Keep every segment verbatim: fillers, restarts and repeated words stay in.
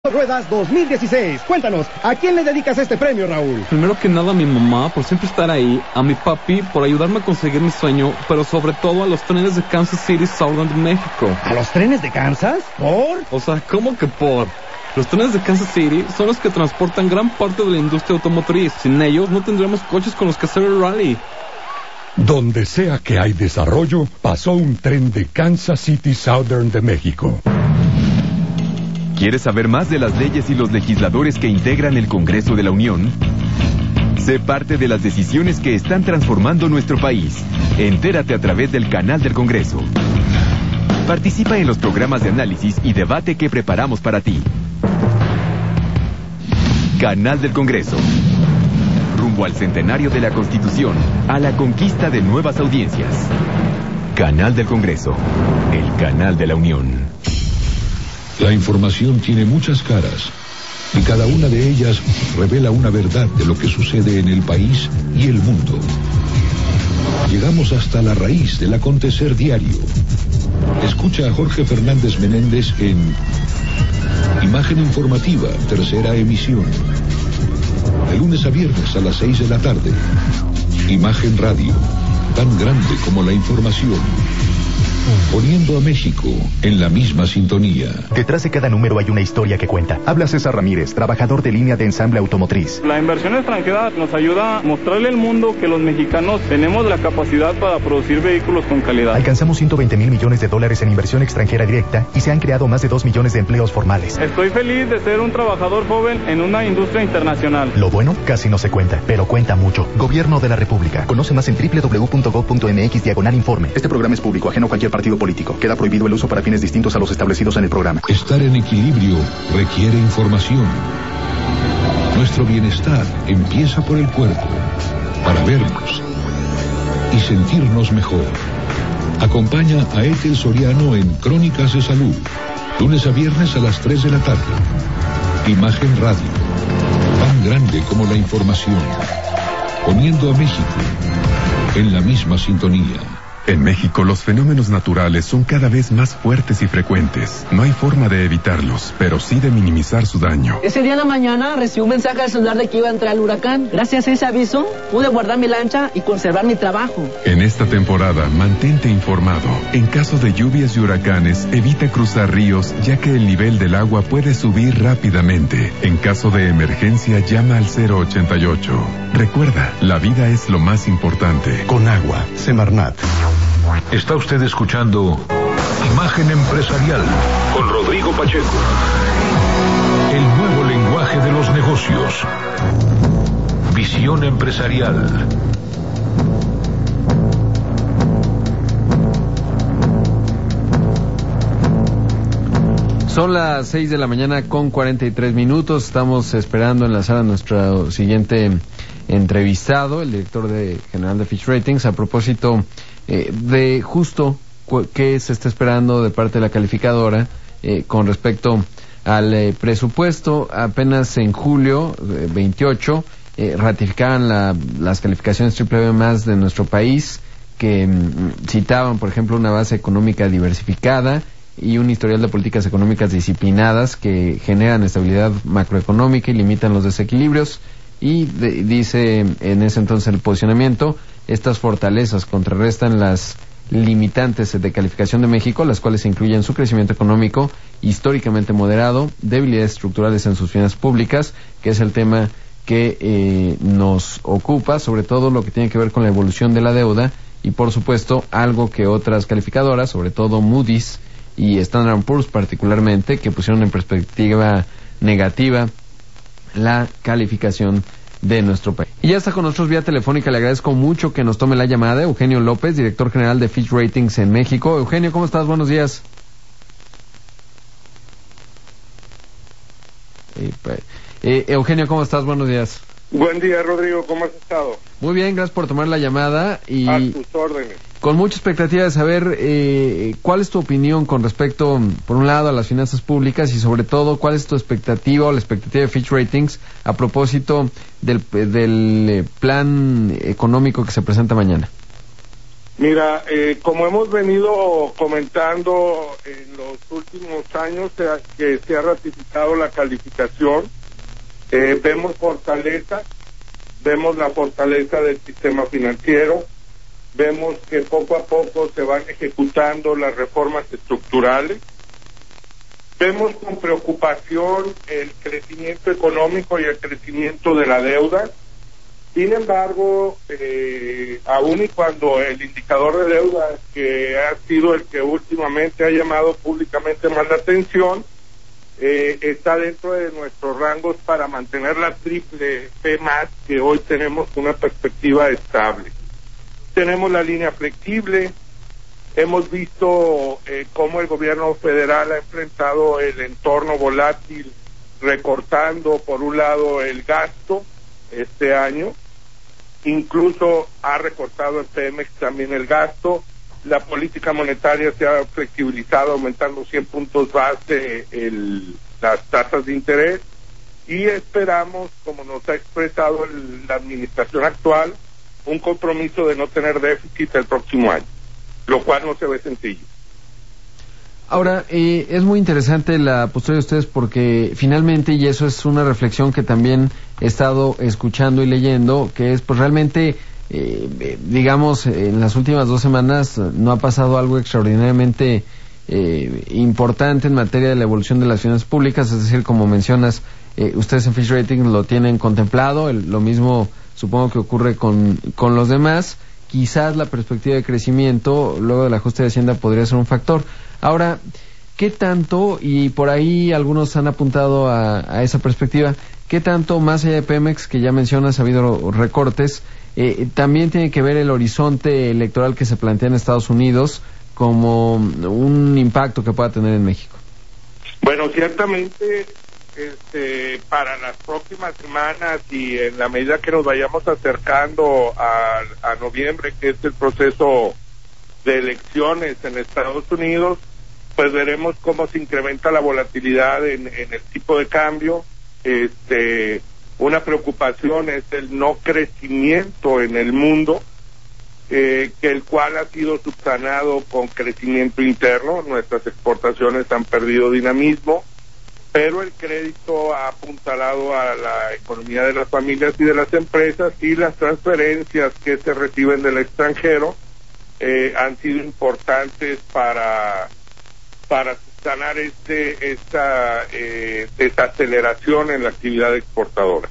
Ruedas dos mil dieciséis. Cuéntanos, ¿a quién le dedicas este premio, Raúl? Primero que nada a mi mamá por siempre estar ahí, a mi papi por ayudarme a conseguir mi sueño, pero sobre todo a los trenes de Kansas City Southern de México. ¿A los trenes de Kansas? ¿Por? O sea, ¿cómo que por? Los trenes de Kansas City son los que transportan gran parte de la industria automotriz. Sin ellos no tendríamos coches con los que hacer el rally. Donde sea que hay desarrollo, pasó un tren de Kansas City Southern de México. ¿Quieres saber más de las leyes y los legisladores que integran el Congreso de la Unión? Sé parte de las decisiones que están transformando nuestro país. Entérate a través del canal del Congreso. Participa en los programas de análisis y debate que preparamos para ti. Canal del Congreso. Rumbo al centenario de la Constitución, a la conquista de nuevas audiencias. Canal del Congreso, el canal de la Unión. La información tiene muchas caras, y cada una de ellas revela una verdad de lo que sucede en el país y el mundo. Llegamos hasta la raíz del acontecer diario. Escucha a Jorge Fernández Menéndez en Imagen Informativa, tercera emisión. De lunes a viernes a las seis de la tarde. Imagen Radio, tan grande como la información. Poniendo a México en la misma sintonía. Detrás de cada número hay una historia que cuenta. Habla César Ramírez, trabajador de línea de ensamble automotriz. La inversión extranjera nos ayuda a mostrarle al mundo que los mexicanos tenemos la capacidad para producir vehículos con calidad. Alcanzamos ciento veinte mil millones de dólares en inversión extranjera directa y se han creado más de dos millones de empleos formales. Estoy feliz de ser un trabajador joven en una industria internacional. Lo bueno casi no se cuenta, pero cuenta mucho. Gobierno de la República. Conoce más en doble u doble u doble u punto gob punto eme equis diagonal informe. Este programa es público, ajeno a cualquier partido político. Queda prohibido el uso para fines distintos a los establecidos en el programa. Estar en equilibrio requiere información. Nuestro bienestar empieza por el cuerpo, para vernos y sentirnos mejor. Acompaña a Ethel Soriano en Crónicas de Salud, lunes a viernes a las tres de la tarde. Imagen Radio, tan grande como la información, poniendo a México en la misma sintonía. En México los fenómenos naturales son cada vez más fuertes y frecuentes. No hay forma de evitarlos, pero sí de minimizar su daño. Ese día de la mañana recibí un mensaje al celular de que iba a entrar el huracán. Gracias a ese aviso pude guardar mi lancha y conservar mi trabajo. En esta temporada mantente informado. En caso de lluvias y huracanes, evita cruzar ríos ya que el nivel del agua puede subir rápidamente. En caso de emergencia llama al cero ochenta y ocho. Recuerda, la vida es lo más importante. Con agua, Semarnat. Está usted escuchando Imagen Empresarial con Rodrigo Pacheco. El nuevo lenguaje de los negocios. Visión empresarial. Son las seis de la mañana con cuarenta y tres minutos. Estamos esperando enlazar a nuestro siguiente entrevistado, el director de, general de Fitch Ratings, a propósito eh, de justo cu- qué se está esperando de parte de la calificadora eh, con respecto al eh, presupuesto. Apenas en julio eh, veintiocho eh, ratificaban la, las calificaciones triple B más de nuestro país, que mm, citaban, por ejemplo, una base económica diversificada y un historial de políticas económicas disciplinadas que generan estabilidad macroeconómica y limitan los desequilibrios. Y de, dice en ese entonces el posicionamiento, estas fortalezas contrarrestan las limitantes de calificación de México, las cuales incluyen su crecimiento económico históricamente moderado, debilidades estructurales en sus finanzas públicas, que es el tema que eh, nos ocupa, sobre todo lo que tiene que ver con la evolución de la deuda y por supuesto algo que otras calificadoras, sobre todo Moody's y Standard and Poor's particularmente, que pusieron en perspectiva negativa la calificación de nuestro país. Y ya está con nosotros vía telefónica, le agradezco mucho que nos tome la llamada, Eugenio López, director general de Fitch Ratings en México. Eugenio, ¿cómo estás? Buenos días. Eh, eh, Eugenio, ¿cómo estás? Buenos días. Buen día, Rodrigo, ¿cómo has estado? Muy bien, gracias por tomar la llamada y a tus órdenes. Con mucha expectativa de saber eh, cuál es tu opinión con respecto, por un lado, a las finanzas públicas y sobre todo, cuál es tu expectativa o la expectativa de Fitch Ratings a propósito del, del plan económico que se presenta mañana. Mira, eh, como hemos venido comentando en los últimos años se ha, que se ha ratificado la calificación, eh, vemos fortaleza, vemos la fortaleza del sistema financiero, vemos que poco a poco se van ejecutando las reformas estructurales, vemos con preocupación el crecimiento económico y el crecimiento de la deuda. Sin embargo, eh, aun y cuando el indicador de deuda, que ha sido el que últimamente ha llamado públicamente más la atención, eh, está dentro de nuestros rangos para mantener la triple P más, que hoy tenemos una perspectiva estable. Tenemos la línea flexible, hemos visto eh, cómo el gobierno federal ha enfrentado el entorno volátil, recortando por un lado el gasto este año, incluso ha recortado en Pemex también el gasto. La política monetaria se ha flexibilizado, aumentando cien puntos base el, las tasas de interés, y esperamos, como nos ha expresado el, la administración actual, un compromiso de no tener déficit el próximo año, lo cual no se ve sencillo. Ahora, eh, es muy interesante la postura de ustedes porque finalmente, y eso es una reflexión que también he estado escuchando y leyendo, que es pues realmente, eh, digamos, en las últimas dos semanas no ha pasado algo extraordinariamente eh, importante en materia de la evolución de las finanzas públicas, es decir, como mencionas, eh, ustedes en Fitch Ratings lo tienen contemplado, el, lo mismo supongo que ocurre con, con los demás. Quizás la perspectiva de crecimiento luego del ajuste de Hacienda podría ser un factor. Ahora, ¿qué tanto, y por ahí algunos han apuntado a, a esa perspectiva, qué tanto más allá de Pemex, que ya mencionas, ha habido recortes, eh, también tiene que ver el horizonte electoral que se plantea en Estados Unidos como un impacto que pueda tener en México? Bueno, ciertamente, este, para las próximas semanas y en la medida que nos vayamos acercando a, a noviembre, que es el proceso de elecciones en Estados Unidos, pues veremos cómo se incrementa la volatilidad en, en el tipo de cambio. Este, una preocupación es el no crecimiento en el mundo, eh, que el cual ha sido subsanado con crecimiento interno. Nuestras exportaciones han perdido dinamismo, pero el crédito ha apuntalado a la economía de las familias y de las empresas, y las transferencias que se reciben del extranjero eh, han sido importantes para para subsanar este esta eh, desaceleración en la actividad exportadora.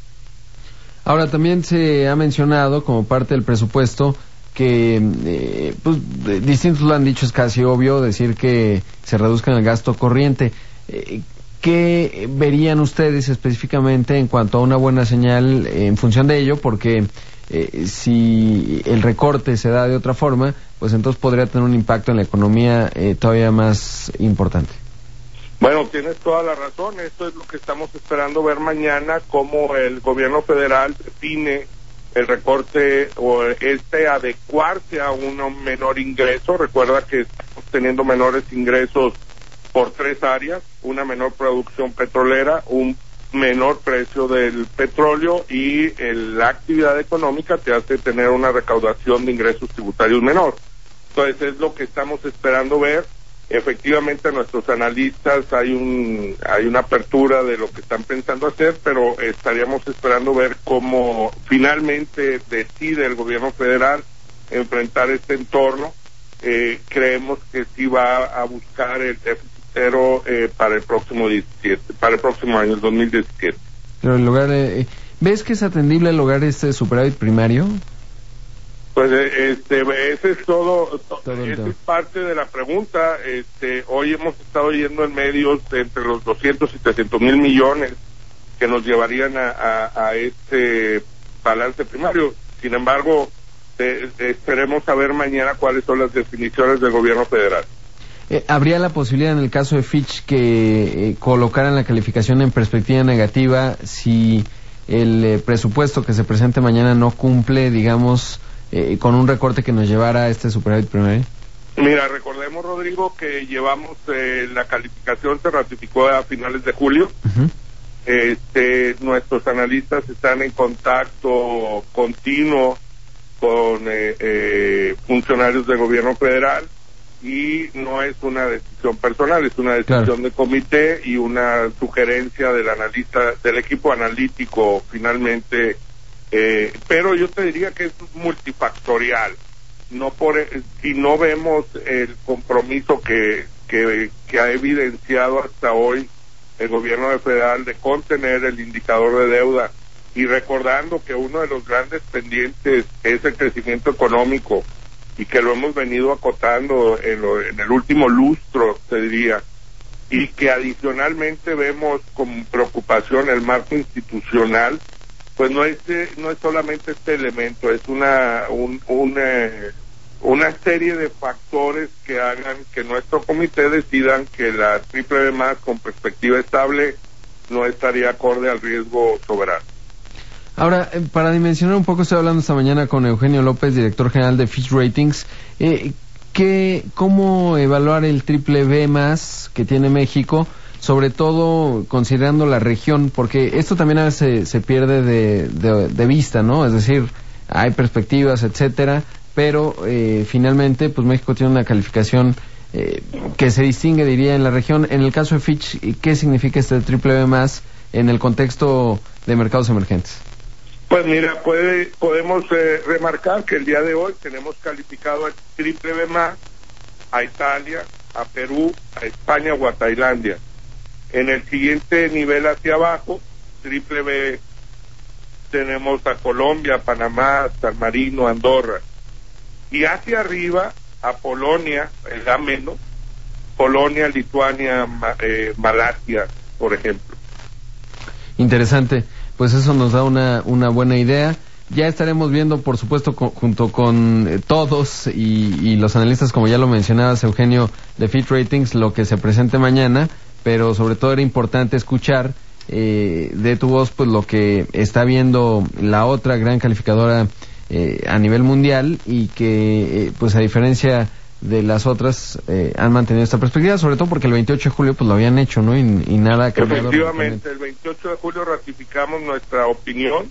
Ahora, también se ha mencionado como parte del presupuesto que eh, pues, distintos lo han dicho, es casi obvio decir que se reduzca el gasto corriente. Eh, ¿Qué verían ustedes específicamente en cuanto a una buena señal en función de ello? Porque eh, si el recorte se da de otra forma, pues entonces podría tener un impacto en la economía eh, todavía más importante. Bueno, tienes toda la razón. Esto es lo que estamos esperando ver mañana, cómo el gobierno federal define el recorte o este adecuarse a un menor ingreso. Recuerda que estamos teniendo menores ingresos por tres áreas: una menor producción petrolera, un menor precio del petróleo, y el, la actividad económica te hace tener una recaudación de ingresos tributarios menor. Entonces es lo que estamos esperando ver. Efectivamente, a nuestros analistas hay un hay una apertura de lo que están pensando hacer, pero estaríamos esperando ver cómo finalmente decide el gobierno federal enfrentar este entorno. Eh, creemos que sí va a buscar el déficit cero eh, para el próximo diecisiete, para el próximo año, el dos mil diecisiete. Pero el lugar, eh, ¿ves que es atendible lograr este superávit primario? Pues este, ese es todo, todo esa es parte de la pregunta. Este, hoy hemos estado yendo en medios entre los doscientos y trescientos mil millones que nos llevarían a, a, a este balance primario. Sin embargo, eh, esperemos saber mañana cuáles son las definiciones del gobierno federal. Eh, ¿Habría la posibilidad en el caso de Fitch que eh, colocaran la calificación en perspectiva negativa si el eh, presupuesto que se presente mañana no cumple, digamos, eh, con un recorte que nos llevara a este superávit primario? Mira, recordemos, Rodrigo, que llevamos eh, la calificación se ratificó a finales de julio. Uh-huh. Este, nuestros analistas están en contacto continuo con eh, eh, funcionarios del gobierno federal, y no es una decisión personal, es una decisión claro. de comité y una sugerencia del analista, del equipo analítico finalmente, eh, pero yo te diría que es multifactorial. No por si no vemos el compromiso que, que que ha evidenciado hasta hoy el gobierno federal de contener el indicador de deuda, y recordando que uno de los grandes pendientes es el crecimiento económico, y que lo hemos venido acotando en, lo, en el último lustro, te diría, y que adicionalmente vemos con preocupación el marco institucional, pues no es no es solamente este elemento, es una un, un, eh, una serie de factores que hagan que nuestro comité decidan que la triple B más con perspectiva estable no estaría acorde al riesgo soberano. Ahora, eh, para dimensionar un poco, estoy hablando esta mañana con Eugenio López, director general de Fitch Ratings. Eh, ¿qué, ¿Cómo evaluar el triple B más que tiene México, sobre todo considerando la región? Porque esto también a veces se, se pierde de, de, de vista, ¿no? Es decir, hay perspectivas, etcétera, pero eh, finalmente, pues México tiene una calificación eh, que se distingue, diría, en la región. En el caso de Fitch, ¿qué significa este triple B más en el contexto de mercados emergentes? Pues mira, puede, podemos eh, remarcar que el día de hoy tenemos calificado a triple B más a Italia, a Perú, a España o a Tailandia. En el siguiente nivel hacia abajo, triple B, tenemos a Colombia, Panamá, San Marino, Andorra. Y hacia arriba, a Polonia, el A menos, Polonia, Lituania, eh, Malasia, por ejemplo. Interesante. Pues eso nos da una, una buena idea. Ya estaremos viendo, por supuesto, co- junto con eh, todos y, y los analistas, como ya lo mencionabas, Eugenio, de Fitch Ratings, lo que se presente mañana, pero sobre todo era importante escuchar eh, de tu voz pues lo que está viendo la otra gran calificadora eh, a nivel mundial, y que, eh, pues a diferencia de las otras, eh, han mantenido esta perspectiva, sobre todo porque el veintiocho de julio pues lo habían hecho, ¿no? Y, y nada ha cambiado. Efectivamente, el veintiocho de julio ratificamos nuestra opinión,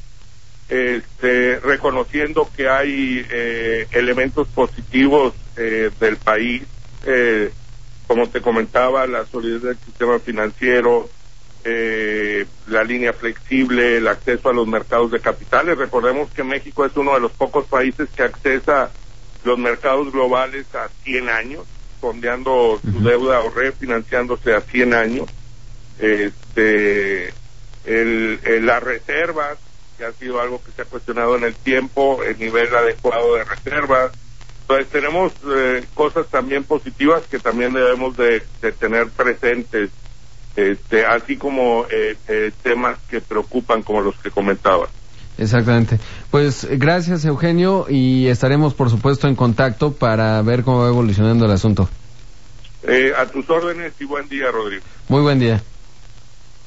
este, reconociendo que hay eh, elementos positivos eh, del país, eh, como te comentaba, la solidez del sistema financiero, eh, la línea flexible, el acceso a los mercados de capitales. Recordemos que México es uno de los pocos países que accesa los mercados globales a cien años, fondeando su uh-huh. deuda o refinanciándose a cien años. Este, el, el, las reservas, que ha sido algo que se ha cuestionado en el tiempo, el nivel adecuado de reservas. Entonces tenemos eh, cosas también positivas que también debemos de, de tener presentes, este, así como eh, eh, temas que preocupan como los que comentaba. Exactamente. Pues gracias, Eugenio, y estaremos por supuesto en contacto para ver cómo va evolucionando el asunto. Eh, a tus órdenes y buen día, Rodrigo. Muy buen día.